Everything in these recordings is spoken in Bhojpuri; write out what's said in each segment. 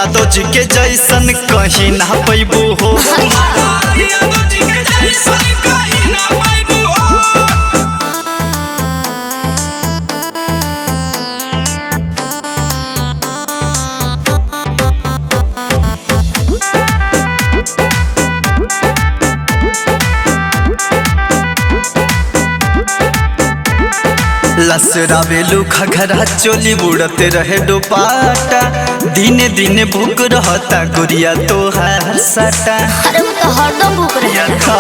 यादव जी के जैसन कहीं ना पैबू हो। लसरावेलू घघरा चोली बुड़ते रहे दुपाटा, दिने दिने भूख रहता गुड़िया तोहार सटा। अरे वो तो हरदम भूख रहता।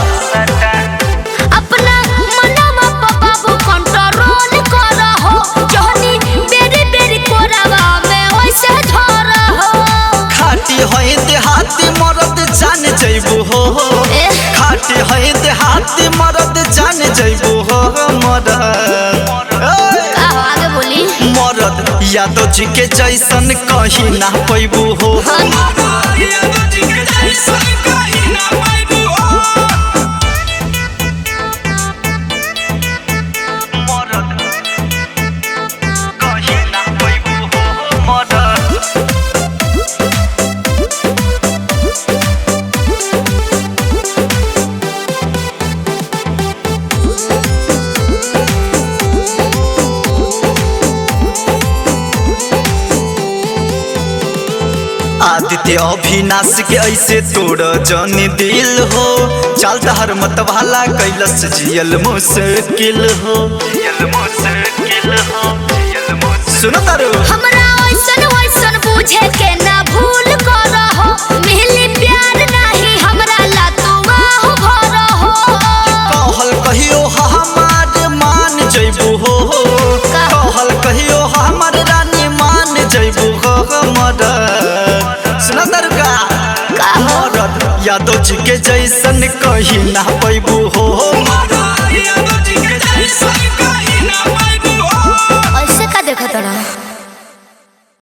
अपना मनवा बाबू कंट्रोल करा हो, जहनी बेरी बेरी कोरावा में वैसे धरा हो। खाटी होए देहाती मरद जान जइबू हो, खाटी होए देहाती मरद जान जइबू हो। मरद यादव जी के जैसन कहीं ना पैबू हो। आदित्य अभिनाश के ऐसे तोड़ जनी दिल हो, चलता हर मत वाला कैलस जियल मुश्किल हो। सुनो तारू हमरा वैसन वैसन बुझे के ना भूल करा हो, मिली प्यार नहीं हमरा ला तू आहो भरा हो। कहल कहियो हमार मान जइबू हो, कहल कहियो हमार रानी मान जइबू हो। मरद यादव जी के जैसन कहीं ना पैबू हो। ऐसे का देखा तोरा।